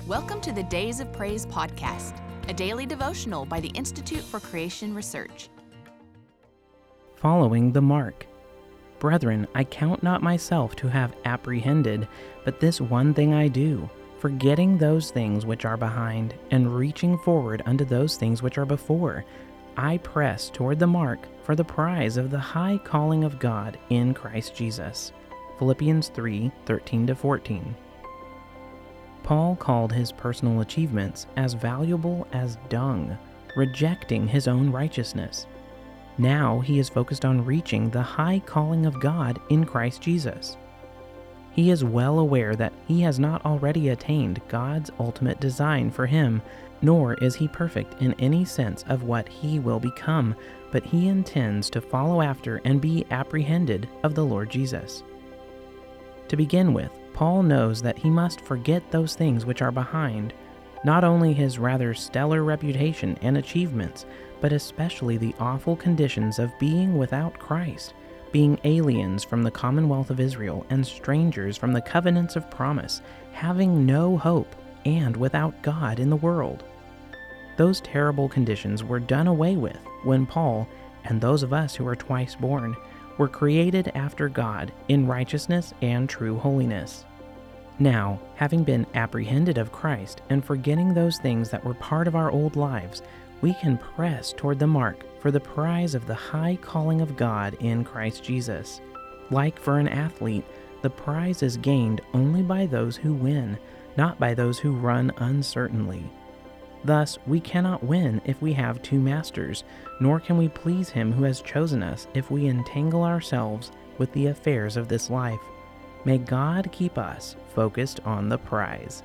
Welcome to the Days of Praise podcast, a daily devotional by the Institute for Creation Research. Following the mark. Brethren, I count not myself to have apprehended, but this one thing I do, forgetting those things which are behind, and reaching forward unto those things which are before, I press toward the mark for the prize of the high calling of God in Christ Jesus. Philippians 3:13-14. Paul called his personal achievements as valuable as dung, rejecting his own righteousness. Now he is focused on reaching the high calling of God in Christ Jesus. He is well aware that he has not already attained God's ultimate design for him, nor is he perfect in any sense of what he will become, but he intends to follow after and be apprehended of the Lord Jesus. To begin with, Paul knows that he must forget those things which are behind, not only his rather stellar reputation and achievements, but especially the awful conditions of being without Christ, being aliens from the commonwealth of Israel and strangers from the covenants of promise, having no hope, and without God in the world. Those terrible conditions were done away with when Paul, and those of us who are twice born, were created after God in righteousness and true holiness. Now, having been apprehended of Christ and forgetting those things that were part of our old lives, we can press toward the mark for the prize of the high calling of God in Christ Jesus. Like for an athlete, the prize is gained only by those who win, not by those who run uncertainly. Thus, we cannot win if we have two masters, nor can we please him who has chosen us if we entangle ourselves with the affairs of this life. May God keep us focused on the prize.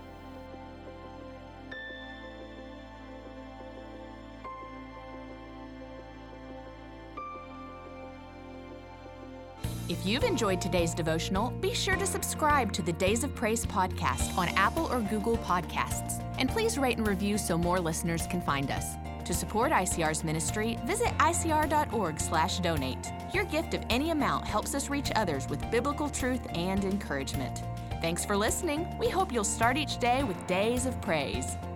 If you've enjoyed today's devotional, be sure to subscribe to the Days of Praise podcast on Apple or Google Podcasts. And please rate and review so more listeners can find us. To support ICR's ministry, visit icr.org/donate. Your gift of any amount helps us reach others with biblical truth and encouragement. Thanks for listening. We hope you'll start each day with Days of Praise.